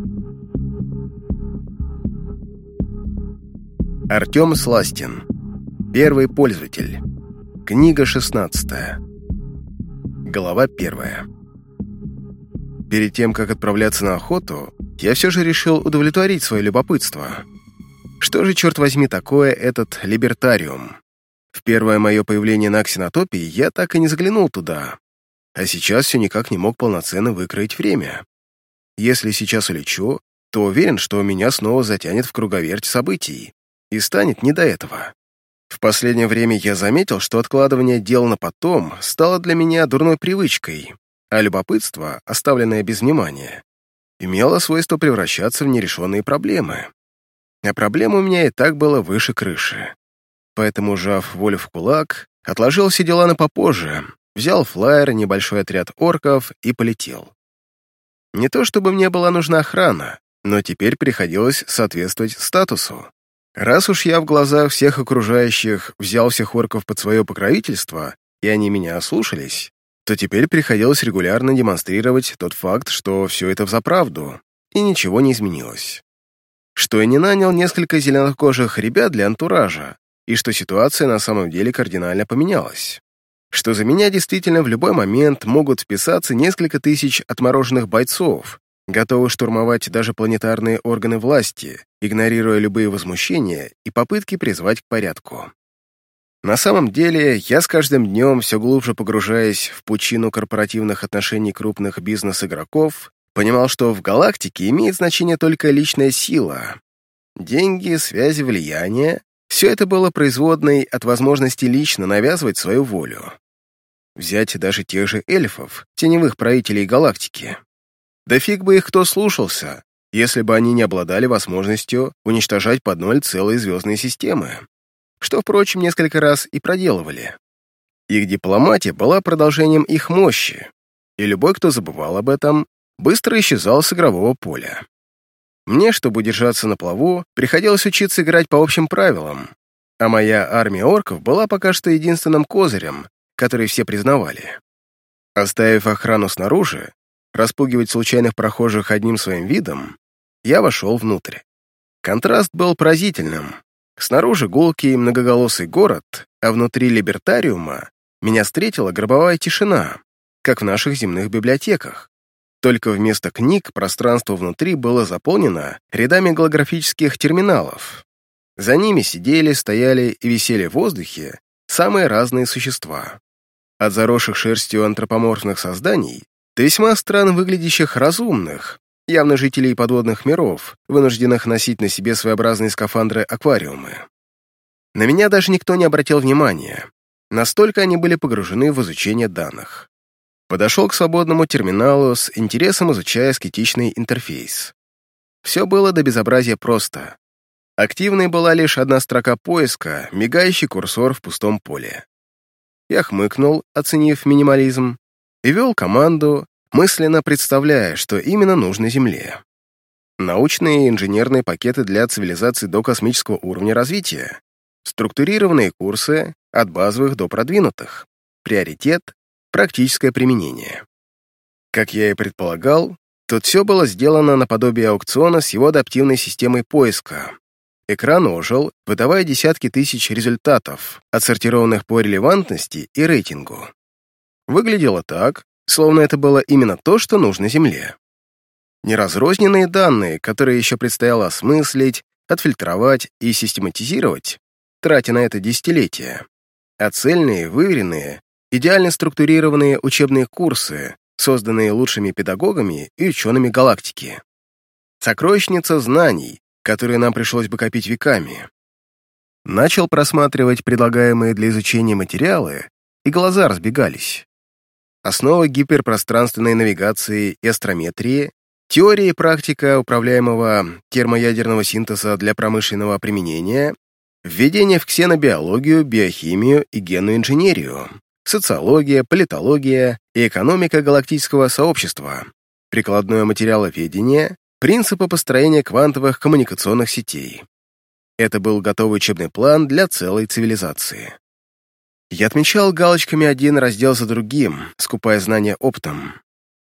Артем Сластин. Первый пользователь. Книга 16. Глава 1. Перед тем, как отправляться на охоту, я все же решил удовлетворить свое любопытство. Что же, черт возьми, такое этот либертариум? В первое мое появление на Ксенотопии я так и не заглянул туда, а сейчас все никак не мог полноценно выкроить время. Если сейчас улечу, то уверен, что меня снова затянет в круговерть событий, и станет не до этого. В последнее время я заметил, что откладывание дел на потом стало для меня дурной привычкой, а любопытство, оставленное без внимания, имело свойство превращаться в нерешенные проблемы. А проблем у меня и так было выше крыши. Поэтому, сжав волю в кулак, отложил все дела на попозже, взял флаер, небольшой отряд орков и полетел. Не то чтобы мне была нужна охрана, но теперь приходилось соответствовать статусу. Раз уж я в глазах всех окружающих взял всех орков под свое покровительство, и они меня ослушались, то теперь приходилось регулярно демонстрировать тот факт, что все это взаправду, и ничего не изменилось. Что я не нанял несколько зеленокожих ребят для антуража, и что ситуация на самом деле кардинально поменялась. Что за меня действительно в любой момент могут вписаться несколько тысяч отмороженных бойцов, готовых штурмовать даже планетарные органы власти, игнорируя любые возмущения и попытки призвать к порядку. На самом деле, я с каждым днем, все глубже погружаясь в пучину корпоративных отношений крупных бизнес-игроков, понимал, что в галактике имеет значение только личная сила. Деньги, связи, влияние — все это было производной от возможности лично навязывать свою волю. Взять даже тех же эльфов, теневых правителей галактики. Да фиг бы их кто слушался, если бы они не обладали возможностью уничтожать под ноль целые звездные системы, что, впрочем, несколько раз и проделывали. Их дипломатия была продолжением их мощи, и любой, кто забывал об этом, быстро исчезал с игрового поля. Мне, чтобы удержаться на плаву, приходилось учиться играть по общим правилам, а моя армия орков была пока что единственным козырем, который все признавали. Оставив охрану снаружи, распугивать случайных прохожих одним своим видом, я вошел внутрь. Контраст был поразительным. Снаружи гулкий многоголосый город, а внутри либертариума меня встретила гробовая тишина, как в наших земных библиотеках. Только вместо книг пространство внутри было заполнено рядами голографических терминалов. За ними сидели, стояли и висели в воздухе самые разные существа. От заросших шерстью антропоморфных созданий до весьма странно выглядящих разумных, явно жителей подводных миров, вынужденных носить на себе своеобразные скафандры-аквариумы. На меня даже никто не обратил внимания, настолько они были погружены в изучение данных. Подошел к свободному терминалу с интересом, изучая скетичный интерфейс. Все было до безобразия просто. Активной была лишь одна строка поиска, мигающий курсор в пустом поле. Я хмыкнул, оценив минимализм, и вел команду, мысленно представляя, что именно нужно Земле. Научные и инженерные пакеты для цивилизации до космического уровня развития, структурированные курсы от базовых до продвинутых, приоритет — практическое применение. Как я и предполагал, тут все было сделано наподобие аукциона с его адаптивной системой поиска. Экран ожил, выдавая десятки тысяч результатов, отсортированных по релевантности и рейтингу. Выглядело так, словно это было именно то, что нужно Земле. Неразрозненные данные, которые еще предстояло осмыслить, отфильтровать и систематизировать, тратя на это десятилетия, а цельные, выверенные, идеально структурированные учебные курсы, созданные лучшими педагогами и учеными галактики. Сокровищница знаний, которые нам пришлось бы копить веками. Начал просматривать предлагаемые для изучения материалы, и глаза разбегались. Основы гиперпространственной навигации и астрометрии, теория и практика управляемого термоядерного синтеза для промышленного применения, введение в ксенобиологию, биохимию и генную инженерию, социология, политология и экономика галактического сообщества, прикладное материаловедение, принципы построения квантовых коммуникационных сетей. Это был готовый учебный план для целой цивилизации. Я отмечал галочками один раздел за другим, скупая знания оптом.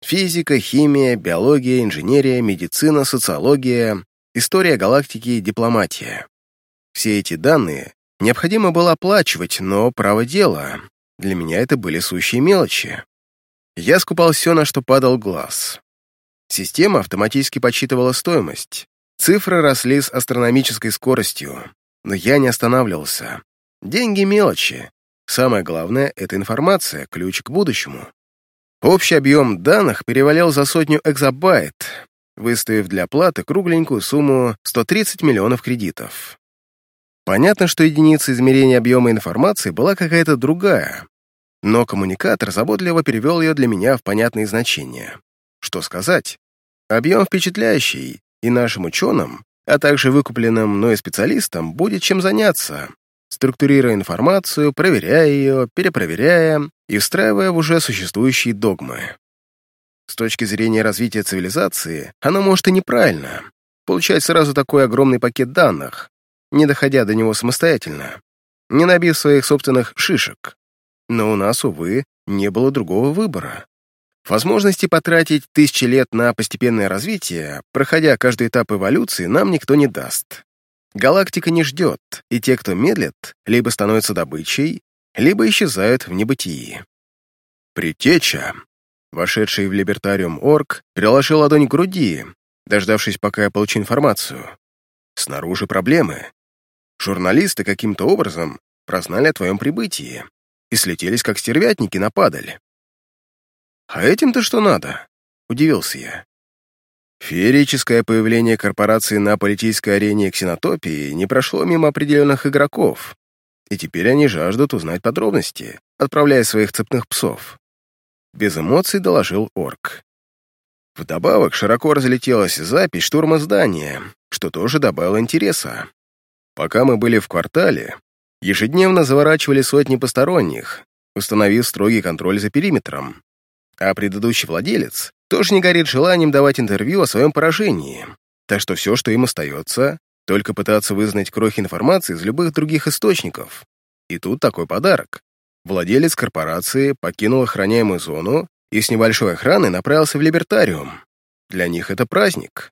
Физика, химия, биология, инженерия, медицина, социология, история галактики, дипломатия. Все эти данные необходимо было оплачивать, но право дело. Для меня это были сущие мелочи. Я скупал все, на что падал глаз. Система автоматически подсчитывала стоимость. Цифры росли с астрономической скоростью, но я не останавливался. Деньги — мелочи. Самое главное — это информация, ключ к будущему. Общий объем данных перевалил за 100 экзобайт, выставив для оплаты кругленькую сумму 130 миллионов кредитов. Понятно, что единица измерения объема информации была какая-то другая, но коммуникатор заботливо перевел ее для меня в понятные значения. Что сказать? Объем впечатляющий, и нашим ученым, а также выкупленным мной специалистам будет чем заняться, структурируя информацию, проверяя ее, перепроверяя и встраивая в уже существующие догмы. С точки зрения развития цивилизации, оно может и неправильно. Получать сразу такой огромный пакет данных, не доходя до него самостоятельно, не набив своих собственных шишек. Но у нас, увы, не было другого выбора. Возможности потратить тысячи лет на постепенное развитие, проходя каждый этап эволюции, нам никто не даст. Галактика не ждет, и те, кто медлит, либо становятся добычей, либо исчезают в небытии. Предтеча, вошедший в либертариум орк, приложил ладонь к груди, дождавшись, пока я получу информацию. Снаружи проблемы. Журналисты каким-то образом прознали о твоем прибытии и слетелись, как стервятники, на падаль. «А этим-то что надо?» — удивился я. Феерическое появление корпорации на политической арене ксенотопии не прошло мимо определенных игроков, и теперь они жаждут узнать подробности, отправляя своих цепных псов. Без эмоций доложил орк. Вдобавок широко разлетелась запись штурма здания, что тоже добавило интереса. Пока мы были в квартале, ежедневно заворачивали сотни посторонних, установив строгий контроль за периметром. А предыдущий владелец тоже не горит желанием давать интервью о своем поражении, так что все, что им остается, только пытаться вызнать крохи информации из любых других источников. И тут такой подарок. Владелец корпорации покинул охраняемую зону и с небольшой охраной направился в либертариум. Для них это праздник.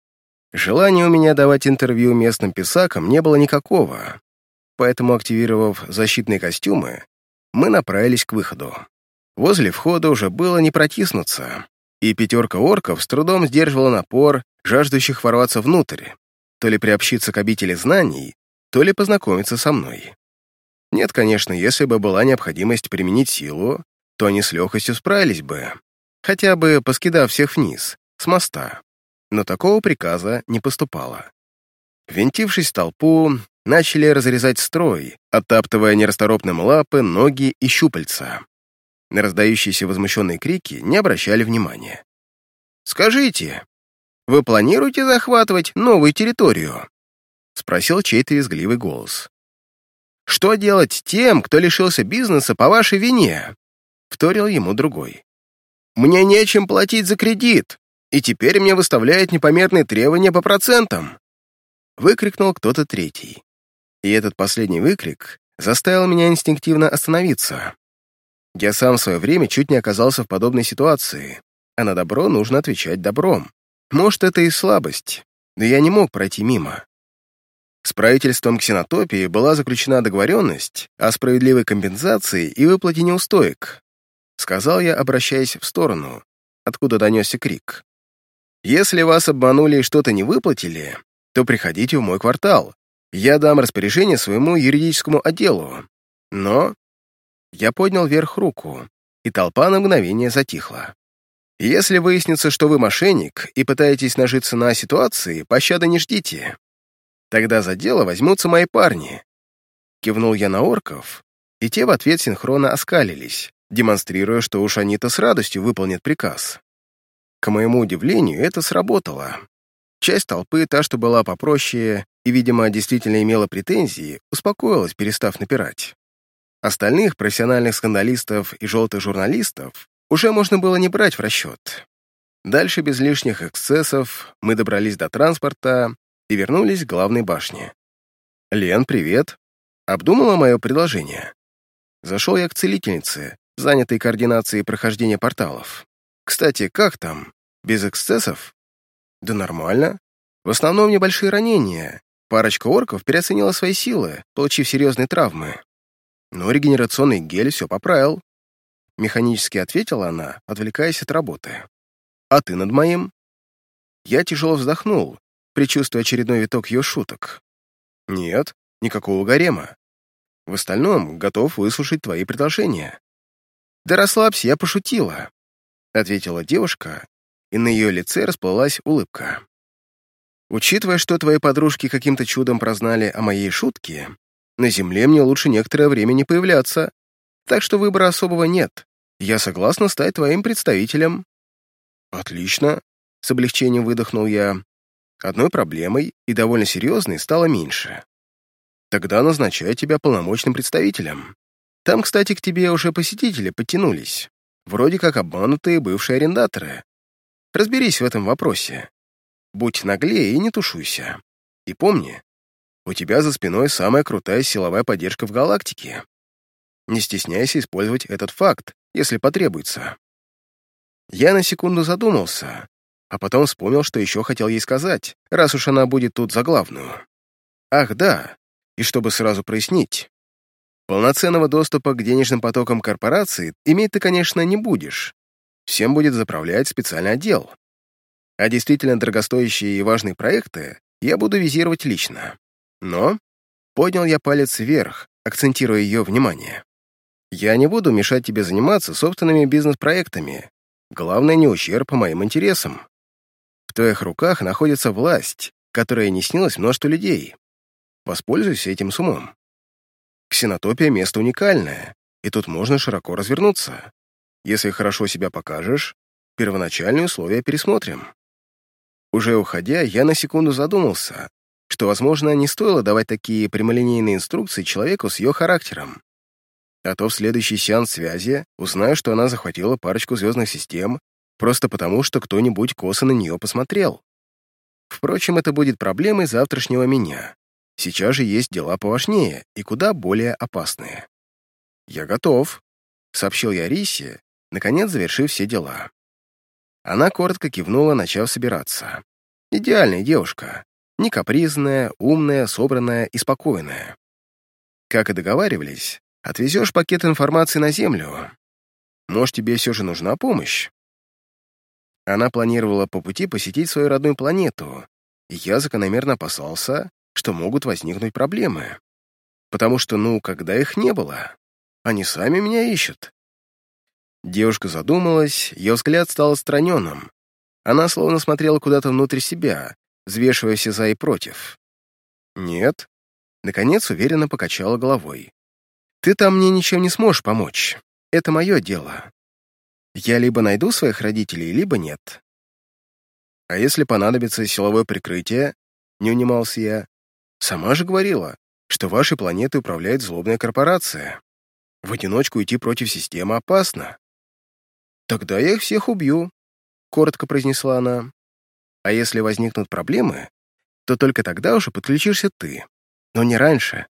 Желания у меня давать интервью местным писакам не было никакого, поэтому, активировав защитные костюмы, мы направились к выходу. Возле входа уже было не протиснуться, и 5 орков с трудом сдерживала напор жаждущих ворваться внутрь, то ли приобщиться к обители знаний, то ли познакомиться со мной. Нет, конечно, если бы была необходимость применить силу, то они с легкостью справились бы, хотя бы поскидав всех вниз, с моста. Но такого приказа не поступало. Ввинтившись в толпу, начали разрезать строй, оттаптывая нерасторопным лапы, ноги и щупальца. На раздающиеся возмущенные крики не обращали внимания. «Скажите, вы планируете захватывать новую территорию?» — спросил чей-то визгливый голос. «Что делать тем, кто лишился бизнеса по вашей вине?» — вторил ему другой. «Мне нечем платить за кредит, и теперь мне выставляют непомерные требования по процентам!» — выкрикнул кто-то третий. И этот последний выкрик заставил меня инстинктивно остановиться. Я сам в свое время чуть не оказался в подобной ситуации, а на добро нужно отвечать добром. Может, это и слабость, но я не мог пройти мимо. С правительством ксенотопии была заключена договоренность о справедливой компенсации и выплате неустоек, сказал я, обращаясь в сторону, откуда донесся крик. Если вас обманули и что-то не выплатили, то приходите в мой квартал. Я дам распоряжение своему юридическому отделу. Но я поднял вверх руку, и толпа на мгновение затихла. Если выяснится, что вы мошенник и пытаетесь нажиться на ситуации, пощады не ждите. Тогда за дело возьмутся мои парни. Кивнул я на орков, и те в ответ синхронно оскалились, демонстрируя, что уж они-то с радостью выполнят приказ. К моему удивлению, это сработало. Часть толпы, та, что была попроще и, видимо, действительно имела претензии, успокоилась, перестав напирать. Остальных профессиональных скандалистов и желтых журналистов уже можно было не брать в расчет. Дальше, без лишних эксцессов, мы добрались до транспорта и вернулись к главной башне. «Лен, привет!» Обдумала мое предложение. Зашел я к целительнице, занятой координацией прохождения порталов. Кстати, как там? Без эксцессов? Да нормально. В основном небольшие ранения. Парочка орков переоценила свои силы, получив серьезные травмы. Но регенерационный гель все поправил. Механически ответила она, отвлекаясь от работы. А ты над моим? Я тяжело вздохнул, предчувствуя очередной виток ее шуток. Нет, никакого гарема. В остальном готов выслушать твои предложения. Да расслабься, я пошутила, ответила девушка, и на ее лице расплылась улыбка. Учитывая, что твои подружки каким-то чудом прознали о моей шутке, на земле мне лучше некоторое время не появляться, так что выбора особого нет. Я согласна стать твоим представителем. Отлично, с облегчением выдохнул я. Одной проблемой, и довольно серьезной, стало меньше. Тогда назначаю тебя полномочным представителем. Там, кстати, к тебе уже посетители подтянулись. Вроде как обманутые бывшие арендаторы. Разберись в этом вопросе. Будь наглее и не тушуйся. И помни, у тебя за спиной самая крутая силовая поддержка в галактике. Не стесняйся использовать этот факт, если потребуется. Я на секунду задумался, а потом вспомнил, что еще хотел ей сказать, раз уж она будет тут за главную. Ах, да, и чтобы сразу прояснить, полноценного доступа к денежным потокам корпорации иметь ты, конечно, не будешь. Всем будет заправлять специальный отдел. А действительно дорогостоящие и важные проекты я буду визировать лично. Но поднял я палец вверх, акцентируя ее внимание. Я не буду мешать тебе заниматься собственными бизнес-проектами. Главное, не ущерб моим интересам. В твоих руках находится власть, которая не снилась множеству людей. Воспользуйся этим с умом. Ксенотопия — место уникальное, и тут можно широко развернуться. Если хорошо себя покажешь, первоначальные условия пересмотрим. Уже уходя, я на секунду задумался, что, возможно, не стоило давать такие прямолинейные инструкции человеку с ее характером. А то в следующий сеанс связи узнаю, что она захватила парочку звездных систем просто потому, что кто-нибудь косо на нее посмотрел. Впрочем, это будет проблемой завтрашнего меня. Сейчас же есть дела поважнее и куда более опасные. «Я готов», — сообщил я Рисе, наконец завершив все дела. Она коротко кивнула, начав собираться. Идеальная девушка. Не капризная, умная, собранная и спокойная. Как и договаривались, отвезешь пакет информации на Землю. Может, тебе все же нужна помощь? Она планировала по пути посетить свою родную планету, и я закономерно опасался, что могут возникнуть проблемы. Потому что, когда их не было, они сами меня ищут. Девушка задумалась, ее взгляд стал отстраненным. Она словно смотрела куда-то внутрь себя, взвешивая все за и против. «Нет», — наконец уверенно покачала головой. «Ты там мне ничем не сможешь помочь. Это мое дело. Я либо найду своих родителей, либо нет». «А если понадобится силовое прикрытие?» — не унимался я. «Сама же говорила, что вашей планетой управляет злобная корпорация. В одиночку идти против системы опасно». «Тогда я их всех убью», — коротко произнесла она. «А если возникнут проблемы, то только тогда уже подключишься ты, но не раньше».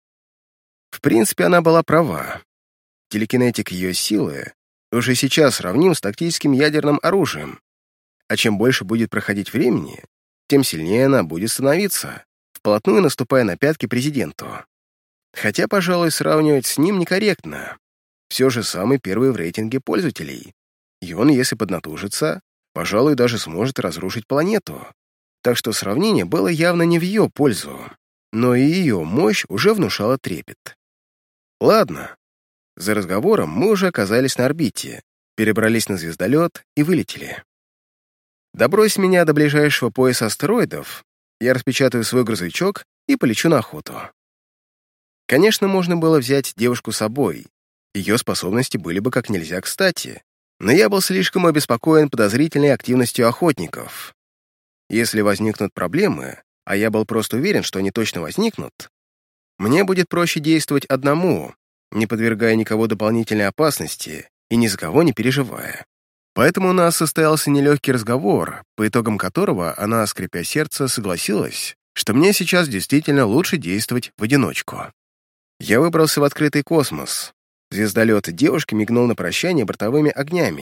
В принципе, она была права. Телекинетик ее силы уже сейчас сравним с тактическим ядерным оружием, а чем больше будет проходить времени, тем сильнее она будет становиться, вплотную наступая на пятки президенту. Хотя, пожалуй, сравнивать с ним некорректно. Все же самый первый в рейтинге пользователей. И он, если поднатужится, пожалуй, даже сможет разрушить планету. Так что сравнение было явно не в ее пользу, но и ее мощь уже внушала трепет. Ладно. За разговором мы уже оказались на орбите, перебрались на звездолет и вылетели. Добрось меня до ближайшего пояса астероидов, я распечатаю свой грузовичок и полечу на охоту. Конечно, можно было взять девушку с собой, ее способности были бы как нельзя кстати, но я был слишком обеспокоен подозрительной активностью охотников. Если возникнут проблемы, а я был просто уверен, что они точно возникнут, мне будет проще действовать одному, не подвергая никого дополнительной опасности и ни за кого не переживая. Поэтому у нас состоялся нелегкий разговор, по итогам которого она, скрипя сердце, согласилась, что мне сейчас действительно лучше действовать в одиночку. Я выбрался в открытый космос. Звездолет девушки мигнул на прощание бортовыми огнями,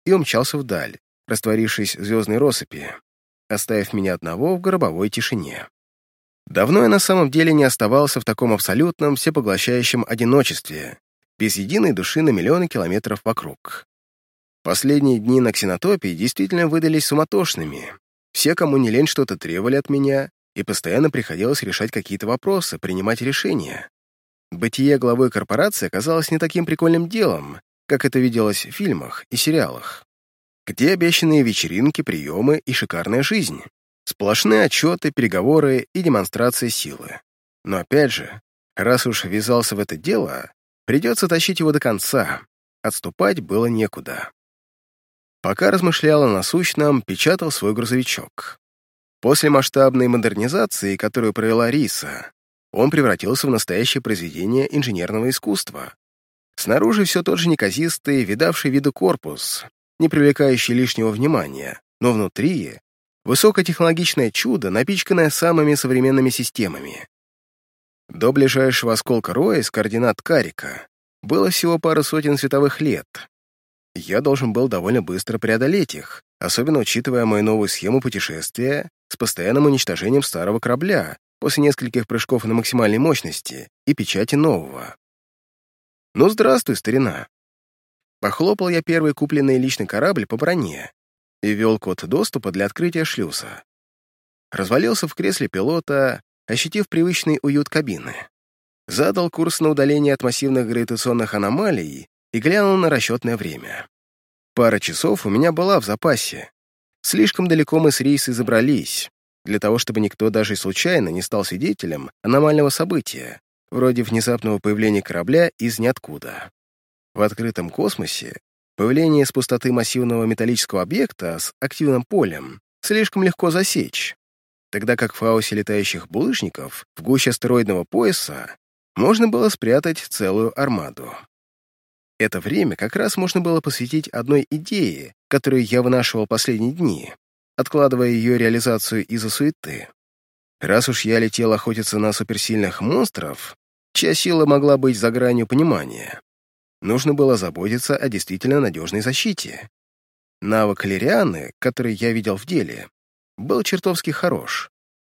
и умчался вдаль, растворившись в звездной россыпи, оставив меня одного в гробовой тишине. Давно я на самом деле не оставался в таком абсолютном, всепоглощающем одиночестве, без единой души на миллионы километров вокруг. Последние дни на Ксенотопии действительно выдались суматошными. Все, кому не лень, что-то требовали от меня, и постоянно приходилось решать какие-то вопросы, принимать решения. Бытие главой корпорации оказалось не таким прикольным делом, как это виделось в фильмах и сериалах. Где обещанные вечеринки, приемы и шикарная жизнь? Сплошные отчеты, переговоры и демонстрация силы. Но опять же, раз уж ввязался в это дело, придется тащить его до конца. Отступать было некуда. Пока размышлял о насущном, печатал свой грузовичок. После масштабной модернизации, которую провела Риса, он превратился в настоящее произведение инженерного искусства. Снаружи все тот же неказистый, видавший виду корпус, не привлекающий лишнего внимания, но внутри высокотехнологичное чудо, напичканное самыми современными системами. До ближайшего осколка Роя с координат Карика было всего пара сотен световых лет. Я должен был довольно быстро преодолеть их, особенно учитывая мою новую схему путешествия с постоянным уничтожением старого корабля после нескольких прыжков на максимальной мощности и печати нового. «Ну, здравствуй, старина!» Похлопал я первый купленный личный корабль по броне и ввел код доступа для открытия шлюза. Развалился в кресле пилота, ощутив привычный уют кабины. Задал курс на удаление от массивных гравитационных аномалий и глянул на расчетное время. Пара часов у меня была в запасе. Слишком далеко мы с Рейсой забрались, для того, чтобы никто даже и случайно не стал свидетелем аномального события, вроде внезапного появления корабля из ниоткуда. В открытом космосе появление с пустоты массивного металлического объекта с активным полем слишком легко засечь, тогда как в хаосе летающих булыжников в гуще астероидного пояса можно было спрятать целую армаду. Это время как раз можно было посвятить одной идее, которую я вынашивал последние дни, откладывая ее реализацию из-за суеты. Раз уж я летел охотиться на суперсильных монстров, чья сила могла быть за гранью понимания, нужно было заботиться о действительно надежной защите. Навык Лирианы, который я видел в деле, был чертовски хорош.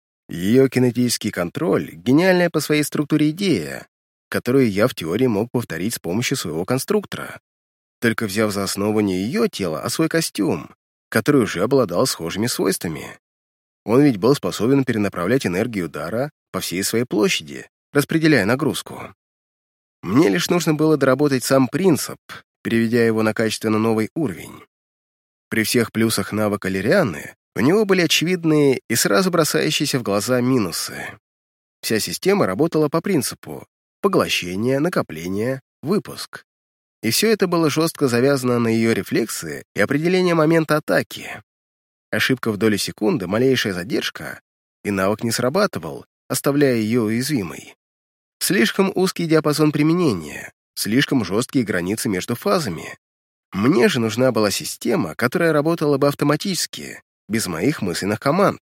Ее кинетический контроль — гениальная по своей структуре идея, которую я в теории мог повторить с помощью своего конструктора, только взяв за основу не ее тело, а свой костюм, который уже обладал схожими свойствами. Он ведь был способен перенаправлять энергию удара по всей своей площади, распределяя нагрузку. Мне лишь нужно было доработать сам принцип, переведя его на качественно новый уровень. При всех плюсах навыка Лирианы у него были очевидные и сразу бросающиеся в глаза минусы. Вся система работала по принципу поглощение, накопление, выпуск. И все это было жестко завязано на ее рефлексы и определение момента атаки. Ошибка в долю секунды, малейшая задержка, и навык не срабатывал, оставляя ее уязвимой. Слишком узкий диапазон применения, слишком жесткие границы между фазами. Мне же нужна была система, которая работала бы автоматически, без моих мысленных команд.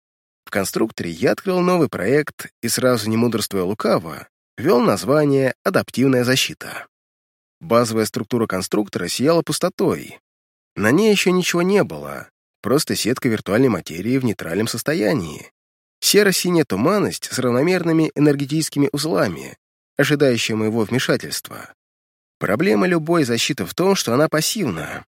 В конструкторе я открыл новый проект и, сразу не мудрствуя лукаво, ввел название «Адаптивная защита». Базовая структура конструктора сияла пустотой. На ней еще ничего не было, просто сетка виртуальной материи в нейтральном состоянии. Серо-синяя туманность с равномерными энергетическими узлами, ожидающая моего вмешательства. Проблема любой защиты в том, что она пассивна.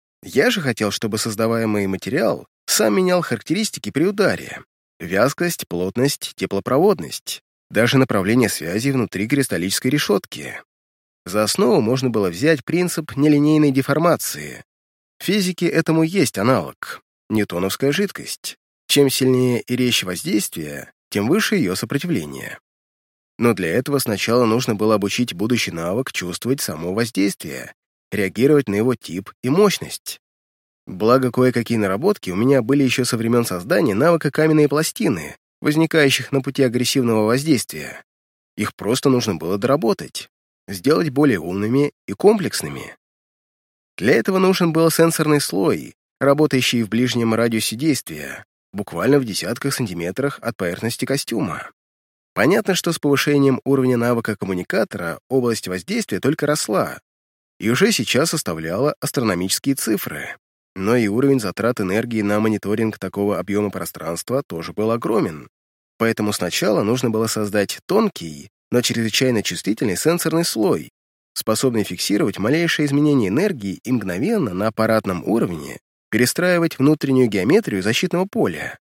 Я же хотел, чтобы создаваемый материал сам менял характеристики при ударе. Вязкость, плотность, теплопроводность, даже направление связи внутри кристаллической решетки. За основу можно было взять принцип нелинейной деформации. В физике этому есть аналог — ньютоновская жидкость. Чем сильнее и резче воздействие, тем выше ее сопротивление. Но для этого сначала нужно было обучить будущий навык чувствовать само воздействие, реагировать на его тип и мощность. Благо, кое-какие наработки у меня были еще со времен создания навыка каменные пластины, возникающих на пути агрессивного воздействия. Их просто нужно было доработать, сделать более умными и комплексными. Для этого нужен был сенсорный слой, работающий в ближнем радиусе действия, буквально в десятках сантиметрах от поверхности костюма. Понятно, что с повышением уровня навыка коммуникатора область воздействия только росла. и уже сейчас составляла астрономические цифры. Но и уровень затрат энергии на мониторинг такого объема пространства тоже был огромен. Поэтому сначала нужно было создать тонкий, но чрезвычайно чувствительный сенсорный слой, способный фиксировать малейшие изменения энергии и мгновенно на аппаратном уровне перестраивать внутреннюю геометрию защитного поля.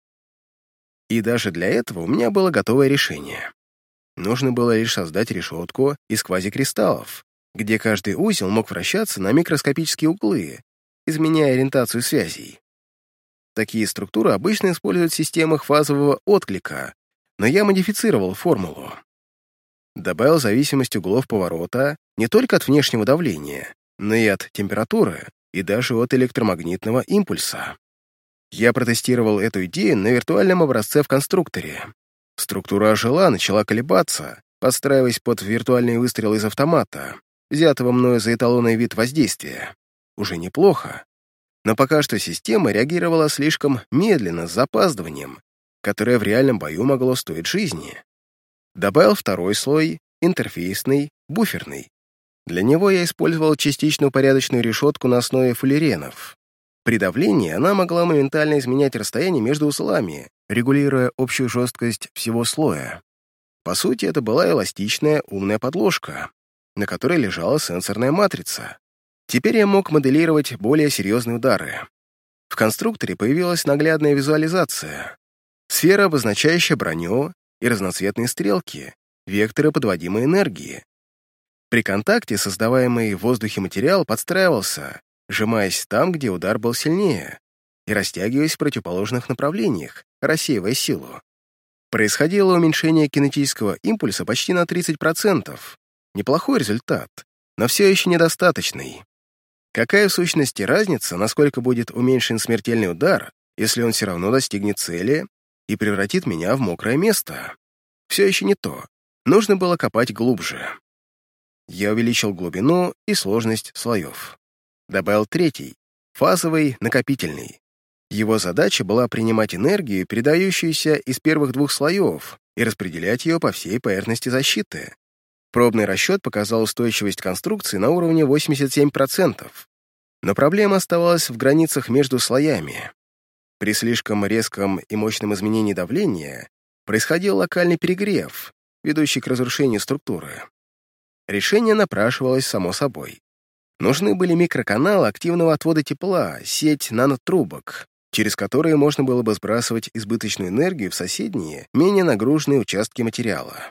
И даже для этого у меня было готовое решение. Нужно было лишь создать решетку из квазикристаллов, где каждый узел мог вращаться на микроскопические углы, изменяя ориентацию связей. Такие структуры обычно используют в системах фазового отклика, но я модифицировал формулу. Добавил зависимость углов поворота не только от внешнего давления, но и от температуры, и даже от электромагнитного импульса. Я протестировал эту идею на виртуальном образце в конструкторе. Структура ожила, начала колебаться, подстраиваясь под виртуальный выстрел из автомата, взятого мною за эталонный вид воздействия. Уже неплохо. Но пока что система реагировала слишком медленно, с запаздыванием, которое в реальном бою могло стоить жизни. Добавил второй слой, интерфейсный, буферный. Для него я использовал частично упорядоченную решетку на основе фуллеренов. При давлении она могла моментально изменять расстояние между узлами, регулируя общую жесткость всего слоя. По сути, это была эластичная умная подложка, на которой лежала сенсорная матрица. Теперь я мог моделировать более серьезные удары. В конструкторе появилась наглядная визуализация. Сфера, обозначающая броню, и разноцветные стрелки, векторы подводимой энергии. При контакте создаваемый в воздухе материал подстраивался, сжимаясь там, где удар был сильнее, и растягиваясь в противоположных направлениях, рассеивая силу. Происходило уменьшение кинетического импульса почти на 30%. Неплохой результат, но все еще недостаточный. Какая в сущности разница, насколько будет уменьшен смертельный удар, если он все равно достигнет цели и превратит меня в мокрое место? Все еще не то. Нужно было копать глубже. Я увеличил глубину и сложность слоев. Добавил третий, фазовый, накопительный. Его задача была принимать энергию, передающуюся из первых двух слоев, и распределять ее по всей поверхности защиты. Пробный расчет показал устойчивость конструкции на уровне 87%. Но проблема оставалась в границах между слоями. При слишком резком и мощном изменении давления происходил локальный перегрев, ведущий к разрушению структуры. Решение напрашивалось само собой. Нужны были микроканалы активного отвода тепла, сеть нанотрубок, через которые можно было бы сбрасывать избыточную энергию в соседние, менее нагруженные участки материала.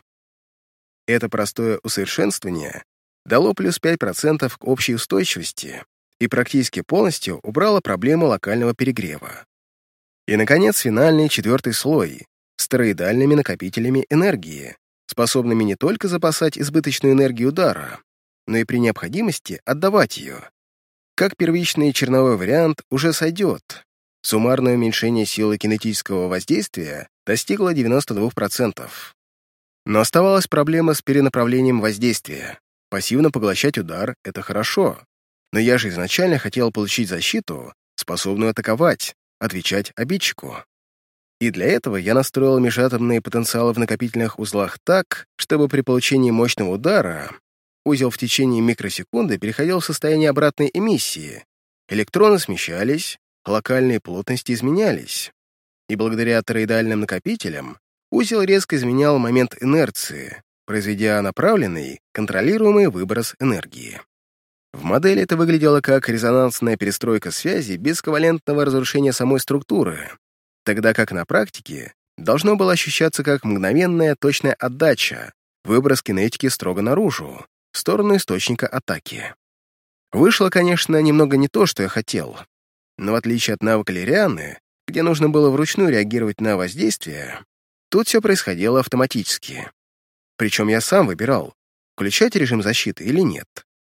Это простое усовершенствование дало плюс 5% к общей устойчивости и практически полностью убрало проблему локального перегрева. И, наконец, финальный четвертый слой с тороидальными накопителями энергии, способными не только запасать избыточную энергию удара, но и при необходимости отдавать ее. Как первичный черновой вариант уже сойдет. Суммарное уменьшение силы кинетического воздействия достигло 92%. Но оставалась проблема с перенаправлением воздействия. Пассивно поглощать удар — это хорошо, но я же изначально хотел получить защиту, способную атаковать, отвечать обидчику. И для этого я настроил межатомные потенциалы в накопительных узлах так, чтобы при получении мощного удара узел в течение микросекунды переходил в состояние обратной эмиссии, электроны смещались, локальные плотности изменялись, и благодаря тороидальным накопителям узел резко изменял момент инерции, произведя направленный, контролируемый выброс энергии. В модели это выглядело как резонансная перестройка связи без ковалентного разрушения самой структуры, тогда как на практике должно было ощущаться как мгновенная точная отдача, выброс кинетики строго наружу, в сторону источника атаки. Вышло, конечно, немного не то, что я хотел, но в отличие от навыка Лирианы, где нужно было вручную реагировать на воздействие, тут все происходило автоматически. Причем я сам выбирал, включать режим защиты или нет.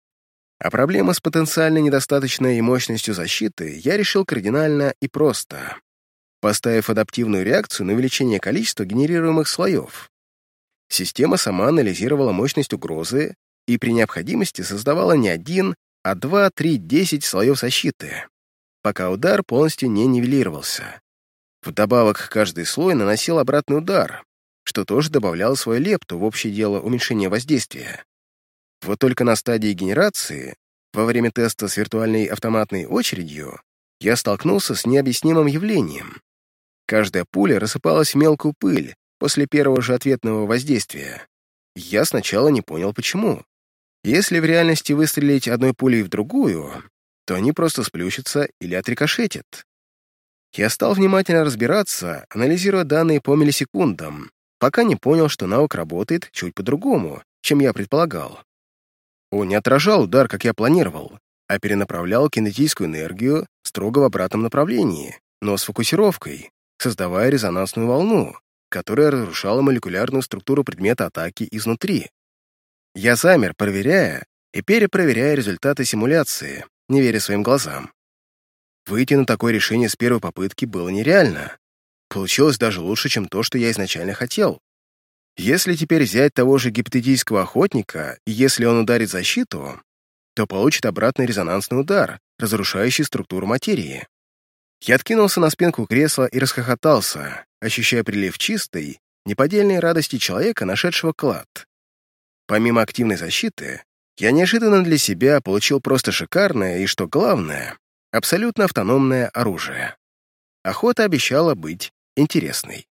А проблема с потенциально недостаточной мощностью защиты я решил кардинально и просто, поставив адаптивную реакцию на увеличение количества генерируемых слоев. Система сама анализировала мощность угрозы и при необходимости создавала не 1, а 2, 3, 10 слоев защиты, пока удар полностью не нивелировался. Вдобавок, каждый слой наносил обратный удар, что тоже добавляло свою лепту в общее дело уменьшения воздействия. Вот только на стадии генерации Во время теста с виртуальной автоматной очередью я столкнулся с необъяснимым явлением. Каждая пуля рассыпалась в мелкую пыль после первого же ответного воздействия. Я сначала не понял, почему. Если в реальности выстрелить одной пулей в другую, то они просто сплющатся или отрикошетят. Я стал внимательно разбираться, анализируя данные по миллисекундам, пока не понял, что навык работает чуть по-другому, чем я предполагал. Он не отражал удар, как я планировал, а перенаправлял кинетическую энергию строго в обратном направлении, но с фокусировкой, создавая резонансную волну, которая разрушала молекулярную структуру предмета атаки изнутри. Я замер, проверяя и перепроверяя результаты симуляции, не веря своим глазам. Выйти на такое решение с первой попытки было нереально. Получилось даже лучше, чем то, что я изначально хотел. Если теперь взять того же гипотетического охотника, и если он ударит защиту, то получит обратный резонансный удар, разрушающий структуру материи. Я откинулся на спинку кресла и расхохотался, ощущая прилив чистой, неподдельной радости человека, нашедшего клад. Помимо активной защиты, я неожиданно для себя получил просто шикарное и, что главное, абсолютно автономное оружие. Охота обещала быть интересной.